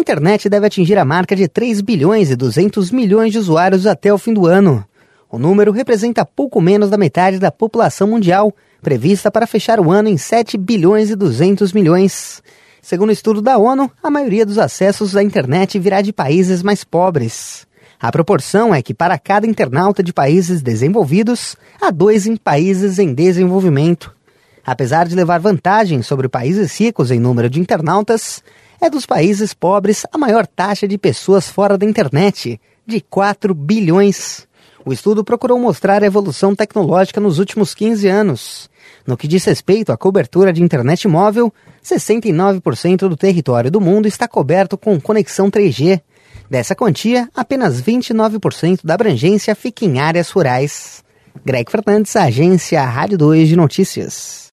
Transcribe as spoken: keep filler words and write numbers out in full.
internet deve atingir a marca de três bilhões e duzentos milhões de usuários até o fim do ano. O número representa pouco menos da metade da população mundial, prevista para fechar o ano em sete bilhões e duzentos milhões. Segundo o estudo da ONU, a maioria dos acessos à internet virá de países mais pobres. A proporção é que para cada internauta de países desenvolvidos, há dois em países em desenvolvimento. Apesar de levar vantagem sobre países ricos em número de internautas, é dos países pobres a maior taxa de pessoas fora da internet, de quatro bilhões. O estudo procurou mostrar a evolução tecnológica nos últimos quinze anos. No que diz respeito à cobertura de internet móvel, sessenta e nove por cento do território do mundo está coberto com conexão três G. Dessa quantia, apenas vinte e nove por cento da abrangência fica em áreas rurais. Greg Fernandes, Agência Rádio dois de Notícias.